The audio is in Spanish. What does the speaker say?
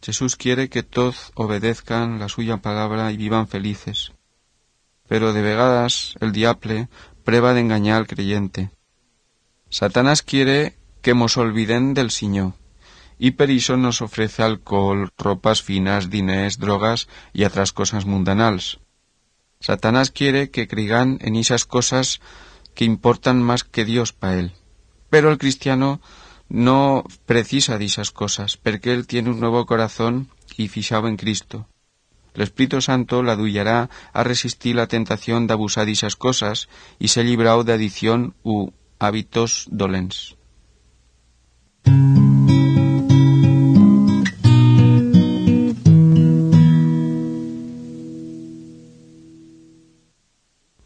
Jesús quiere que todos obedezcan la suya palabra y vivan felices. Pero de vegades el diable prueba de engañar al creyente. Satanás quiere que mos olviden del Señor, y per iso nos ofrece alcohol, ropas finas, diners, drogas y otras cosas mundanals. Satanás quiere que creigan en esas cosas que importan más que Dios para él. Pero el cristiano no precisa de esas cosas, porque él tiene un nuevo corazón y fijado en Cristo. El Espíritu Santo la ayudará a resistir la tentación de abusar de esas cosas y ser librado de adicción u hábitos dolents.